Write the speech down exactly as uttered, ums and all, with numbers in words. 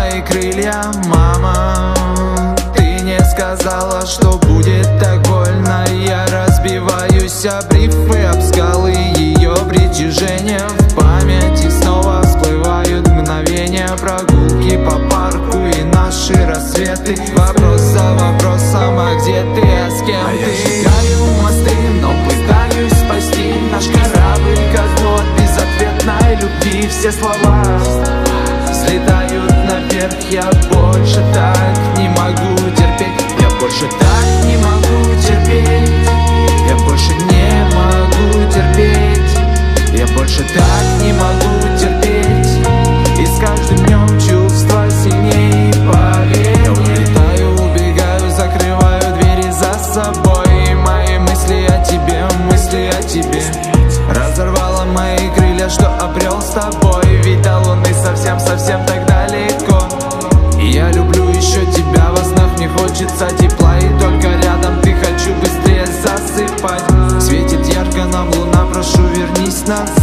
мои крылья, мама. Ты не сказала, что будет так больно. Я разбиваюсь об рифы, об скалы. Ее притяжение в памяти снова всплывают мгновения. Прогулки по парку и наши рассветы. Вопрос за вопросом, а где ты, а с кем а ты? Я сжигаю мосты, но пытаюсь спасти наш корабль ко дну от безответной любви. Все слова взлетают наверх. Я больше так не могу терпеть. Я больше так не могу терпеть. Я больше не могу терпеть. Я больше так не могу терпеть. И с каждым днем чувства сильнее, поверь. Я улетаю, убегаю, закрываю двери за собой. Мои мысли о тебе, мысли о тебе. Разорвала мои крылья, что обрел с тобой. Ведь до луны совсем-совсем так далеко. И я люблю еще тебя, во снах мне хочется тепла. И только рядом ты, хочу быстрее засыпать. Светит ярко нам луна, прошу, вернись назад.